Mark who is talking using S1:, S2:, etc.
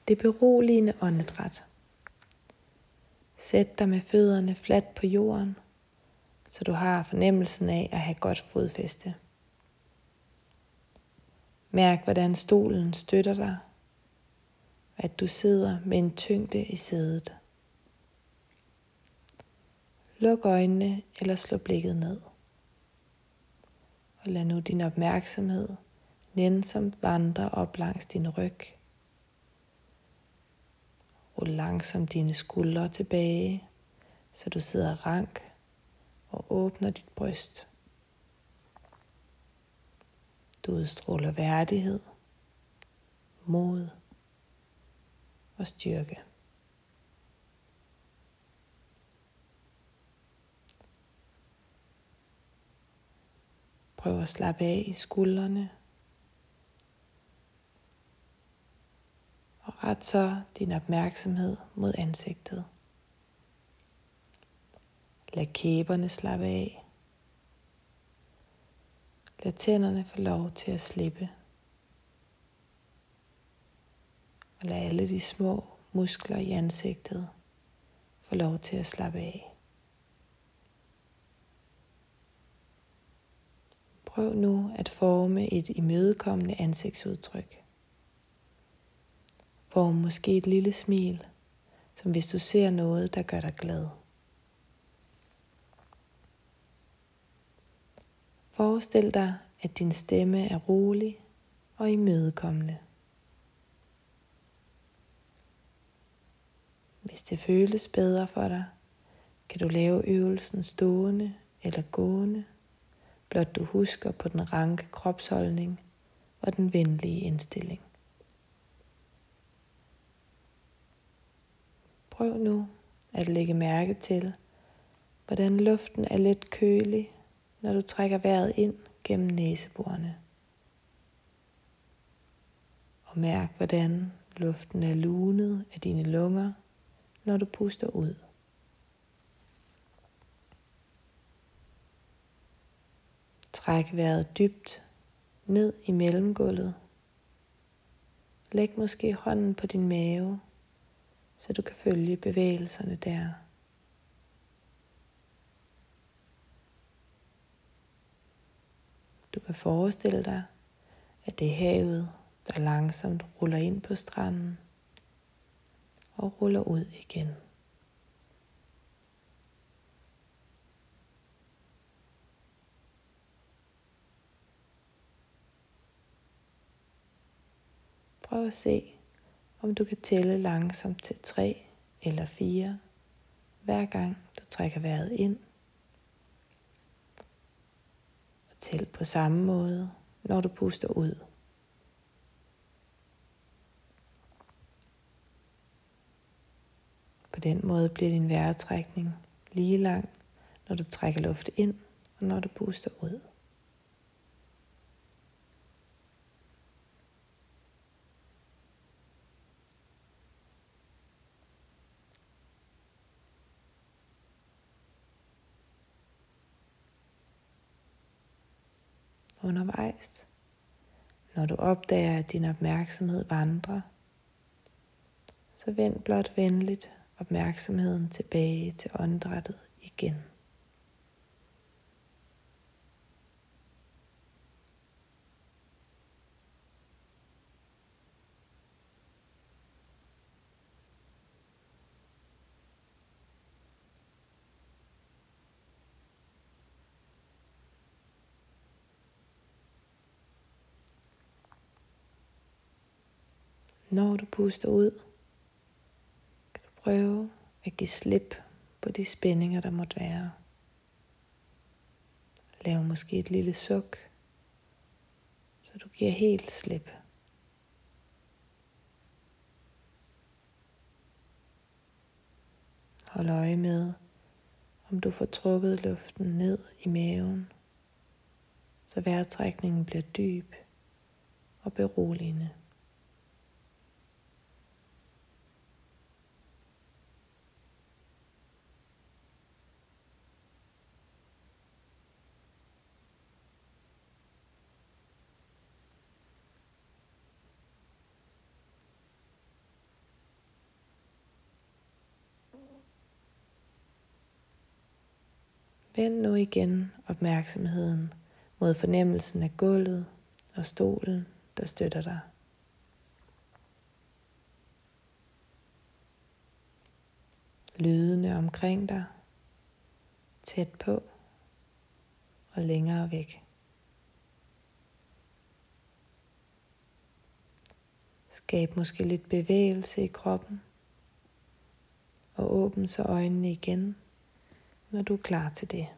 S1: det beroligende åndedræt. Sæt dig med fødderne fladt på jorden, så du har fornemmelsen af at have godt fodfæste. Mærk, hvordan stolen støtter dig, og at du sidder med en tyngde i sædet. Luk øjnene eller slå blikket ned. Og lad nu din opmærksomhed nænsomt vandre op langs din ryg. Rul langsomt dine skuldre tilbage, så du sidder rank og åbner dit bryst. Du udstråler værdighed, mod og styrke. Prøv at slappe af i skuldrene. Og ret så din opmærksomhed mod ansigtet. Lad kæberne slappe af. Lad tænderne få lov til at slippe. Og lad alle de små muskler i ansigtet få lov til at slappe af. Prøv nu at forme et imødekommende ansigtsudtryk. Form måske et lille smil, som hvis du ser noget, der gør dig glad. Forestil dig, at din stemme er rolig og imødekommende. Hvis det føles bedre for dig, kan du lave øvelsen stående eller gående, blot du husker på den ranke kropsholdning og den venlige indstilling. Prøv nu at lægge mærke til, hvordan luften er let kølig, når du trækker vejret ind gennem næseborene. Og mærk, hvordan luften er lunet af dine lunger, når du puster ud. Træk vejret dybt ned i mellemgulvet. Læg måske hånden på din mave, så du kan følge bevægelserne der. Du kan forestille dig, at det er havet, der langsomt ruller ind på stranden og ruller ud igen. Prøv at se, om du kan tælle langsomt til 3 eller 4, hver gang du trækker vejret ind. Og tæl på samme måde, når du puster ud. På den måde bliver din vejrtrækning lige lang, når du trækker luft ind og når du puster ud. Undervejs, når du opdager, at din opmærksomhed vandrer, så vend blot venligt opmærksomheden tilbage til åndedrættet igen. Når du puster ud, kan du prøve at give slip på de spændinger, der måtte være. Lav måske et lille suk, så du giver helt slip. Hold øje med, om du får trukket luften ned i maven, så vejrtrækningen bliver dyb og beroligende. Vend nu igen opmærksomheden mod fornemmelsen af gulvet og stolen, der støtter dig. Lydene omkring dig, tæt på og længere væk. Skab måske lidt bevægelse i kroppen og åbn så øjnene igen, når du er klar til det.